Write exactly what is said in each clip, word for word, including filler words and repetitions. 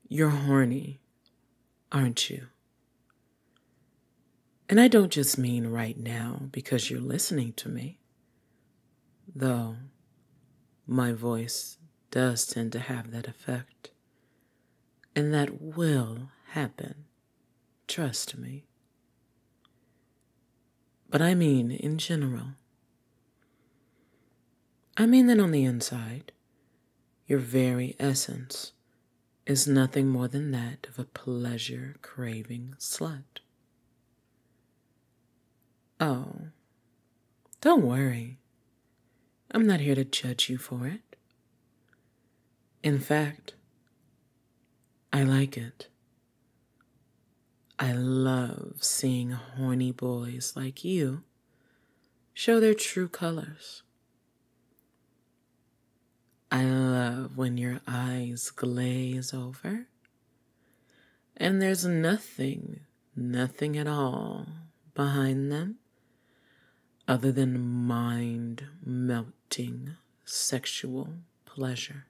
You're horny, aren't you? And I don't just mean right now because you're listening to me, though my voice does tend to have that effect. And that will happen, trust me. But I mean in general. I mean that on the inside, your very essence is nothing more than that of a pleasure-craving slut. Oh, don't worry. I'm not here to judge you for it. In fact, I like it. I love seeing horny boys like you show their true colors. I love when your eyes glaze over and there's nothing, nothing at all behind them other than mind-melting sexual pleasure.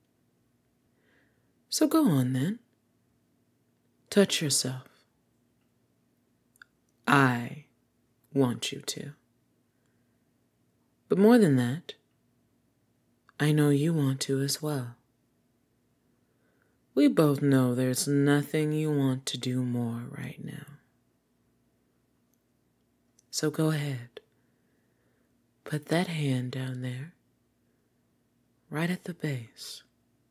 So go on then. Touch yourself. I want you to. But more than that, I know you want to as well. We both know there's nothing you want to do more right now. So go ahead. Put that hand down there, right at the base.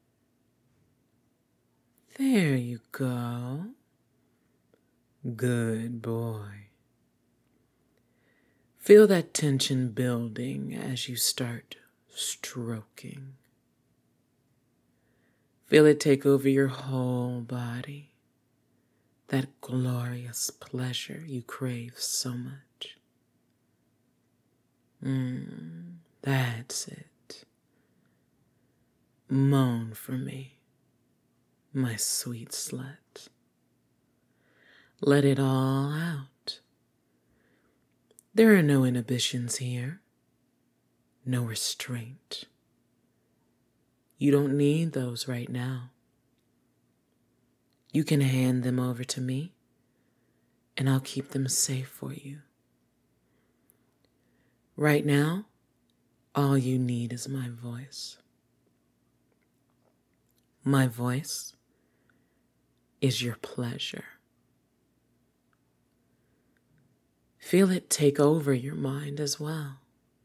There you go. Good boy. Feel that tension building as you start stroking. Feel it take over your whole body. That glorious pleasure you crave so much. Mm, that's it. Moan for me, my sweet slut. Let it all out. There are no inhibitions here, no restraint. You don't need those right now. You can hand them over to me, and I'll keep them safe for you. Right now, all you need is my voice. My voice is your pleasure. Feel it take over your mind as well.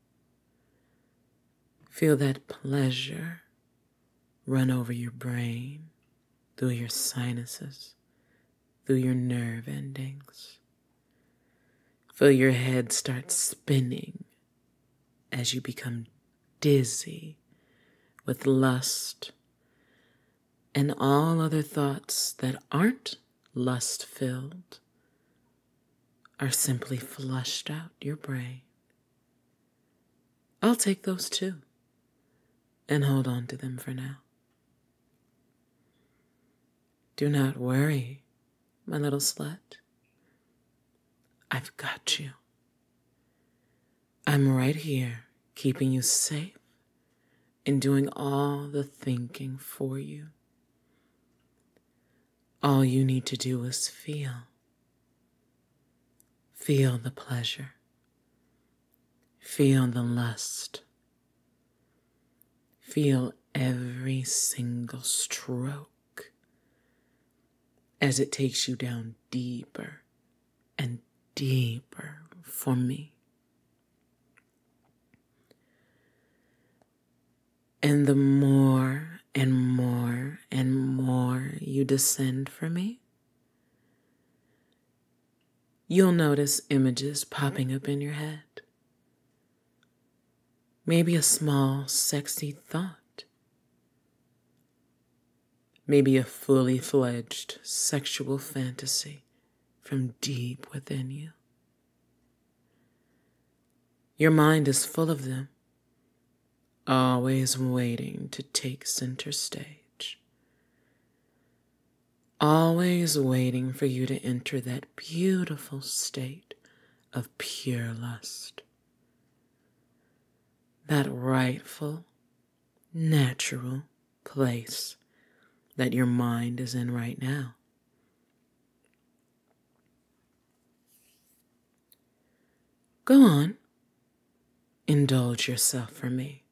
Feel that pleasure run over your brain, through your sinuses, through your nerve endings. Feel your head start spinning as you become dizzy with lust and all other thoughts that aren't lust-filled are simply flushed out your brain. I'll take those too and hold on to them for now. Do not worry, my little slut. I've got you. I'm right here, keeping you safe and doing all the thinking for you. All you need to do is feel. Feel the pleasure. Feel the lust. Feel every single stroke as it takes you down deeper and deeper for me. And the more and more and more you descend for me, you'll notice images popping up in your head. Maybe a small, sexy thought. Maybe a fully fledged sexual fantasy from deep within you. Your mind is full of them, always waiting to take center stage. Always waiting for you to enter that beautiful state of pure lust. That rightful, natural place that your mind is in right now. Go on, indulge yourself for me.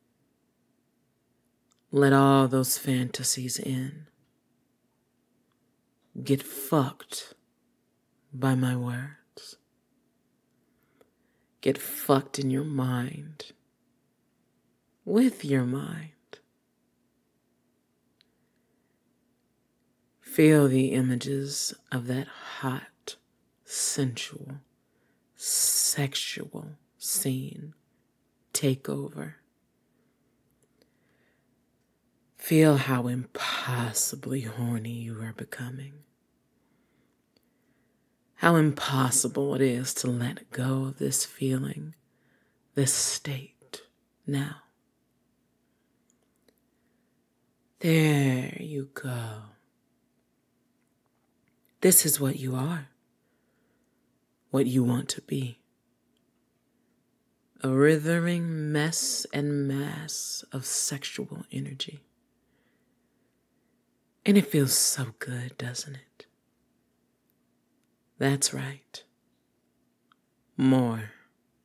Let all those fantasies in. Get fucked by my words. Get fucked in your mind, with your mind. Feel the images of that hot, sensual, sexual scene take over. Feel how impossibly horny you are becoming. How impossible it is to let go of this feeling, this state now. There you go. This is what you are, what you want to be. A writhing mess and mass of sexual energy. And it feels so good, doesn't it? That's right. More.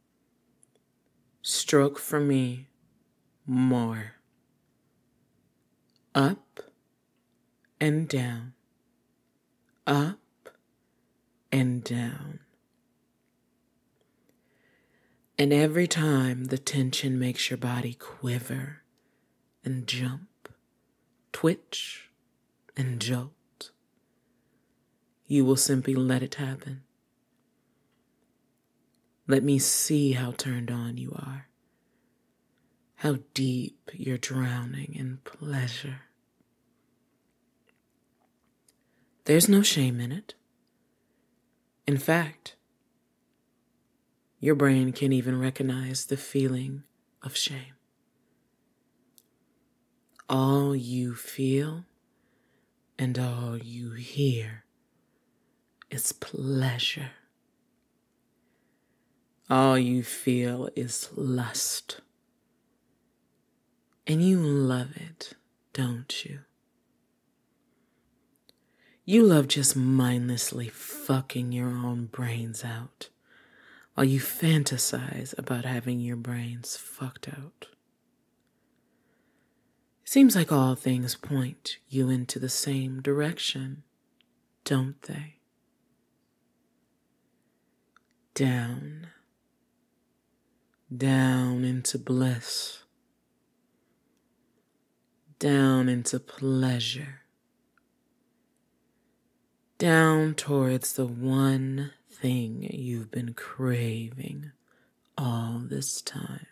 Stroke for me. More. Up and down. Up and down. And every time the tension makes your body quiver and jump, twitch and jolt, you will simply let it happen. Let me see how turned on you are, how deep you're drowning in pleasure. There's no shame in it. In fact, your brain can't even recognize the feeling of shame. All you feel and all you hear is pleasure. All you feel is lust. And you love it, don't you? You love just mindlessly fucking your own brains out while you fantasize about having your brains fucked out. It seems like all things point you into the same direction, don't they? Down, down into bliss, down into pleasure, down towards the one thing you've been craving all this time.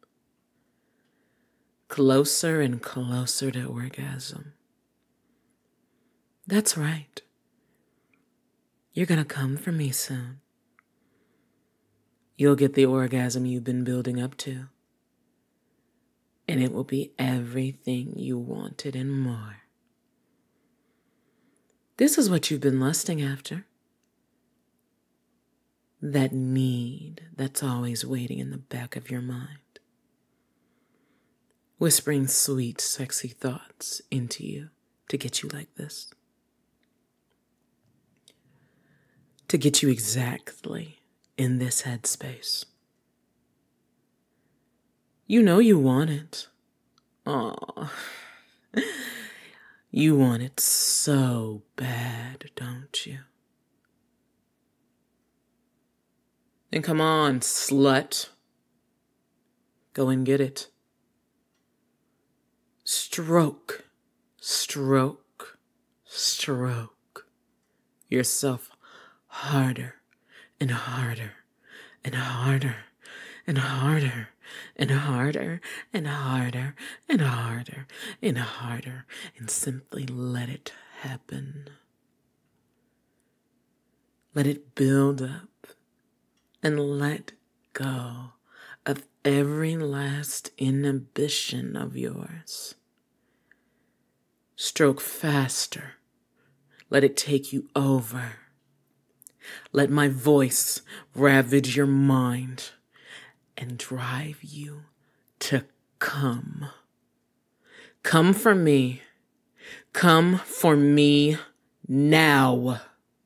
Closer and closer to orgasm. That's right. You're gonna come for me soon. You'll get the orgasm you've been building up to. And it will be everything you wanted and more. This is what you've been lusting after. That need that's always waiting in the back of your mind. Whispering sweet, sexy thoughts into you to get you like this. To get you exactly in this headspace. You know you want it. Aw. You want it so bad, don't you? Then come on, slut. Go and get it. Stroke, stroke, stroke yourself harder and harder and harder and harder and harder and harder and harder and harder and simply let it happen. Let it build up and let go of every last inhibition of yours. Stroke faster. Let it take you over. Let my voice ravage your mind and drive you to come. Come for me. Come for me now.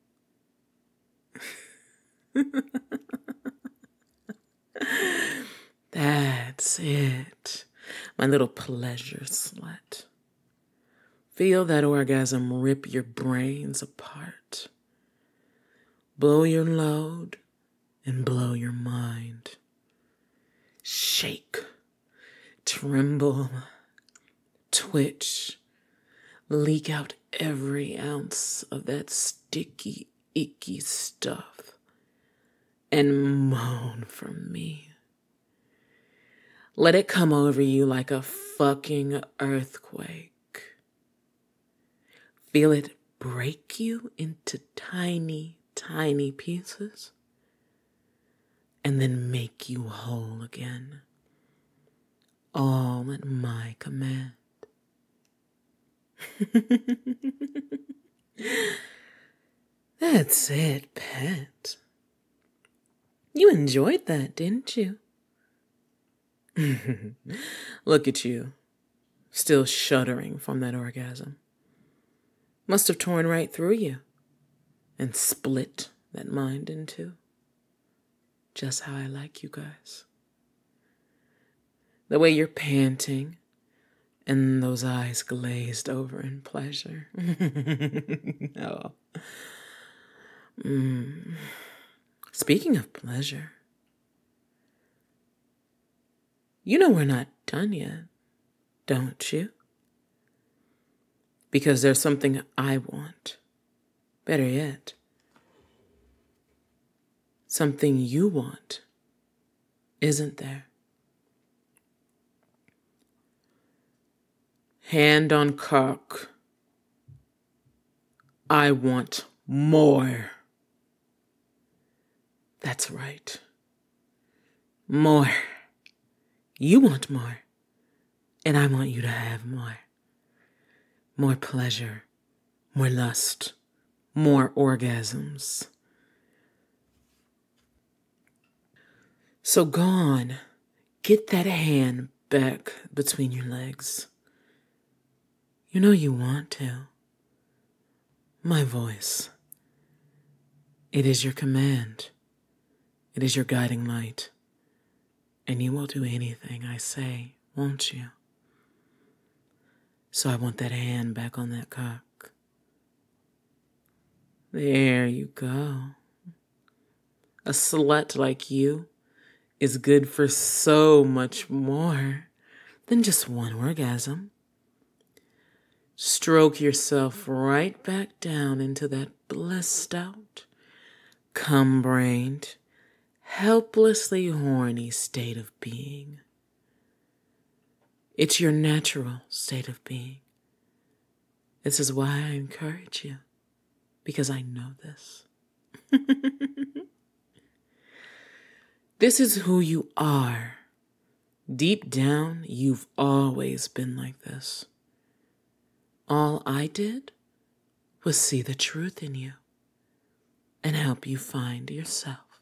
That's it, my little pleasure slut. Feel that orgasm rip your brains apart. Blow your load and blow your mind. Shake, tremble, twitch, leak out every ounce of that sticky, icky stuff and moan for me. Let it come over you like a fucking earthquake. Feel it break you into tiny, tiny pieces and then make you whole again. All at my command. That's it, pet. You enjoyed that, didn't you? Look at you, still shuddering from that orgasm. Must have torn right through you and split that mind in two. Just how I like you guys. The way you're panting and those eyes glazed over in pleasure. Oh. Mm. Speaking of pleasure, you know we're not done yet, don't you? Because there's something I want. Better yet, something you want, isn't there? Hand on cock. I want more. That's right. More. You want more, and I want you to have more. More pleasure, more lust, more orgasms. So go on, get that hand back between your legs. You know you want to. My voice. It is your command. It is your guiding light. And you will do anything I say, won't you? So I want that hand back on that cock. There you go. A slut like you is good for so much more than just one orgasm. Stroke yourself right back down into that blissed out, cum-brained, helplessly horny state of being. It's your natural state of being. This is why I encourage you, because I know this. This is who you are. Deep down, you've always been like this. All I did was see the truth in you and help you find yourself.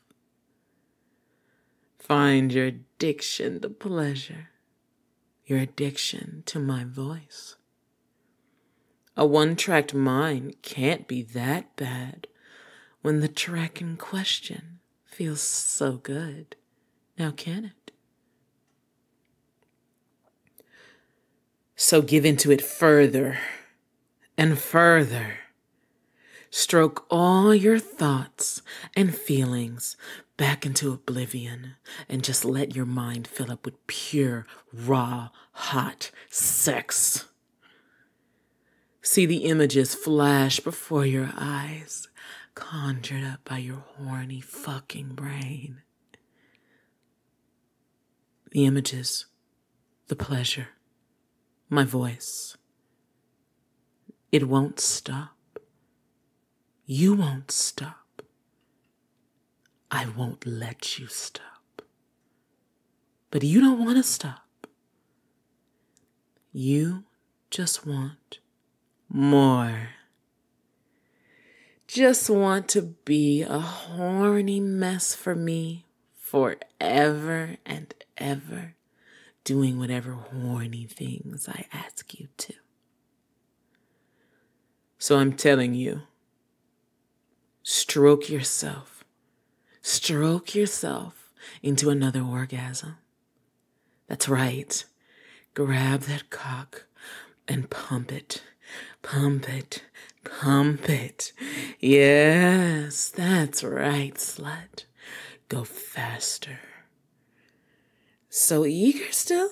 Find your addiction to pleasure, your addiction to my voice. A one-tracked mind can't be that bad when the track in question feels so good. Now can it? So give into it further and further. Stroke all your thoughts and feelings back into oblivion and just let your mind fill up with pure, raw, hot sex. See the images flash before your eyes, conjured up by your horny fucking brain. The images, the pleasure, my voice. It won't stop. You won't stop. I won't let you stop. But you don't want to stop. You just want more. Just want to be a horny mess for me forever and ever, doing whatever horny things I ask you to. So I'm telling you, stroke yourself. Stroke yourself into another orgasm. That's right. Grab that cock and pump it. Pump it. Pump it. Yes, that's right, slut. Go faster. So eager still?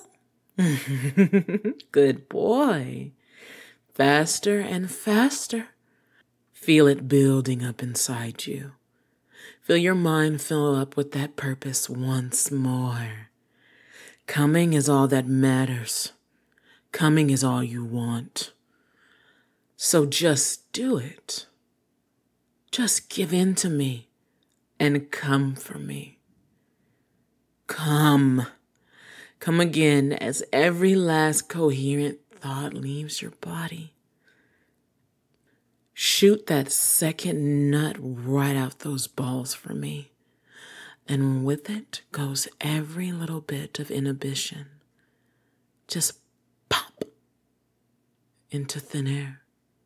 Good boy. Faster and faster. Feel it building up inside you. Feel your mind fill up with that purpose once more. Coming is all that matters. Coming is all you want. So just do it. Just give in to me and come for me. Come. Come again as every last coherent thought leaves your body. Shoot that second nut right out those balls for me. And with it goes every little bit of inhibition. Just pop into thin air.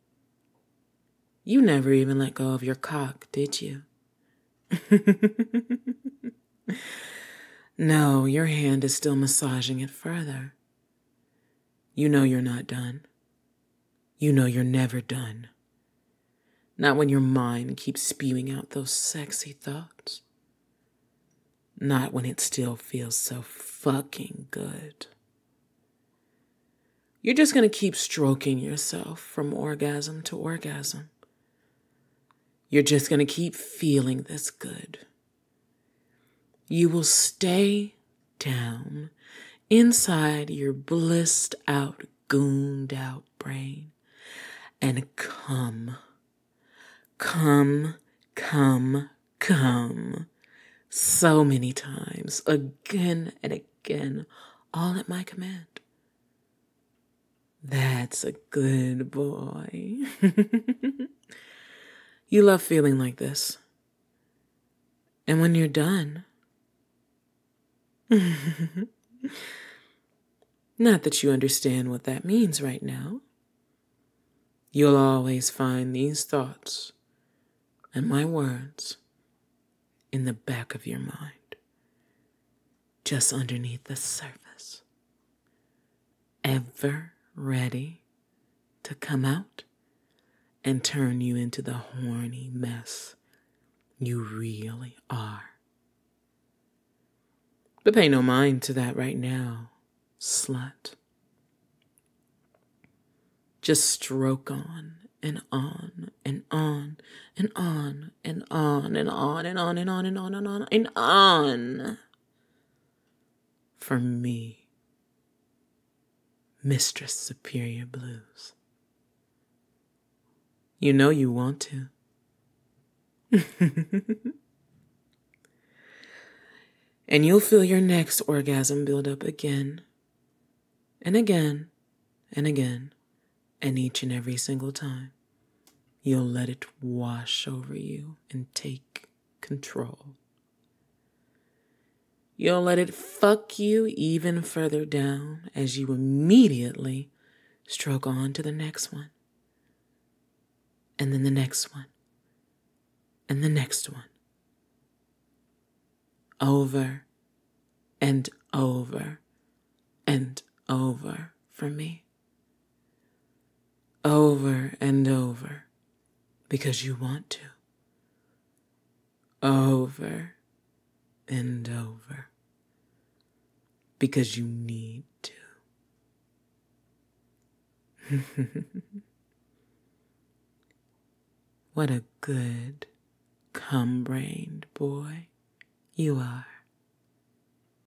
You never even let go of your cock, did you? No, your hand is still massaging it further. You know you're not done. You know you're never done. Not when your mind keeps spewing out those sexy thoughts. Not when it still feels so fucking good. You're just gonna keep stroking yourself from orgasm to orgasm. You're just gonna keep feeling this good. You will stay down inside your blissed out, gooned out brain and come, come, come, come so many times, again and again, all at my command. That's a good boy. You love feeling like this. And when you're done, not that you understand what that means right now. You'll always find these thoughts and my words in the back of your mind, just underneath the surface, ever ready to come out and turn you into the horny mess you really are. But pay no mind to that right now, slut. Just stroke on and on and on and on and on and on and on and on and on and on and on. For me, Mistress Superior Blues. You know you want to. And you'll feel your next orgasm build up again and again and again. And each and every single time, you'll let it wash over you and take control. You'll let it fuck you even further down as you immediately stroke on to the next one. And then the next one. And the next one. Over and over and over for me. Over and over because you want to. Over and over because you need to. What a good, cum-brained boy you are.